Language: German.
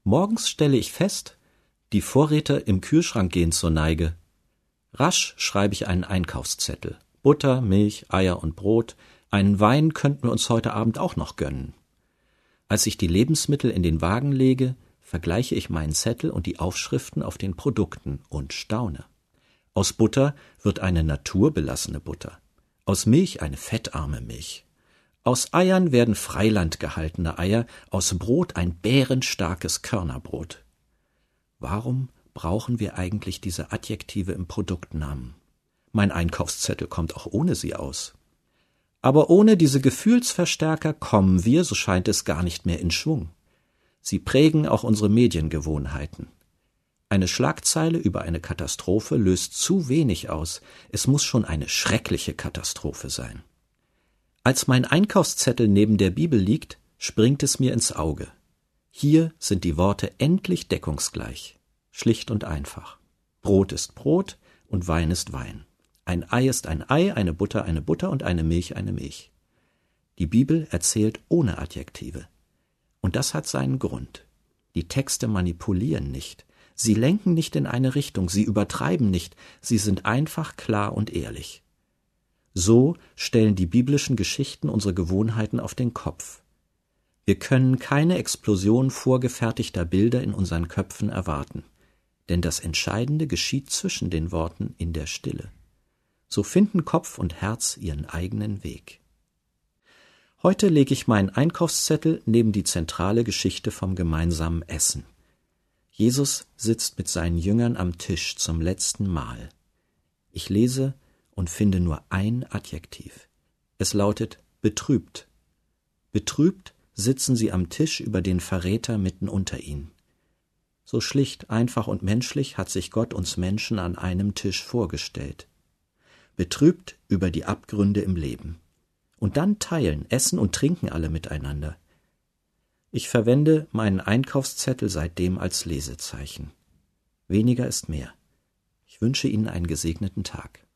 Morgens stelle ich fest, die Vorräte im Kühlschrank gehen zur Neige. Rasch schreibe ich einen Einkaufszettel. Butter, Milch, Eier und Brot. Einen Wein könnten wir uns heute Abend auch noch gönnen. Als ich die Lebensmittel in den Wagen lege, vergleiche ich meinen Zettel und die Aufschriften auf den Produkten und staune. Aus Butter wird eine naturbelassene Butter. Aus Milch eine fettarme Milch. Aus Eiern werden Freiland gehaltene Eier, aus Brot ein bärenstarkes Körnerbrot. Warum brauchen wir eigentlich diese Adjektive im Produktnamen? Mein Einkaufszettel kommt auch ohne sie aus. Aber ohne diese Gefühlsverstärker kommen wir, so scheint es, gar nicht mehr in Schwung. Sie prägen auch unsere Mediengewohnheiten. Eine Schlagzeile über eine Katastrophe löst zu wenig aus. Es muss schon eine schreckliche Katastrophe sein. Als mein Einkaufszettel neben der Bibel liegt, springt es mir ins Auge. Hier sind die Worte endlich deckungsgleich. Schlicht und einfach. Brot ist Brot und Wein ist Wein. Ein Ei ist ein Ei, eine Butter und eine Milch eine Milch. Die Bibel erzählt ohne Adjektive. Und das hat seinen Grund. Die Texte manipulieren nicht. Sie lenken nicht in eine Richtung, sie übertreiben nicht, sie sind einfach klar und ehrlich. So stellen die biblischen Geschichten unsere Gewohnheiten auf den Kopf. Wir können keine Explosion vorgefertigter Bilder in unseren Köpfen erwarten, denn das Entscheidende geschieht zwischen den Worten in der Stille. So finden Kopf und Herz ihren eigenen Weg. Heute lege ich meinen Einkaufszettel neben die zentrale Geschichte vom gemeinsamen Essen. Jesus sitzt mit seinen Jüngern am Tisch zum letzten Mahl. Ich lese und finde nur ein Adjektiv. Es lautet betrübt. Betrübt sitzen sie am Tisch über den Verräter mitten unter ihnen. So schlicht, einfach und menschlich hat sich Gott uns Menschen an einem Tisch vorgestellt. Betrübt über die Abgründe im Leben. Und dann teilen, essen und trinken alle miteinander. Ich verwende meinen Einkaufszettel seitdem als Lesezeichen. Weniger ist mehr. Ich wünsche Ihnen einen gesegneten Tag.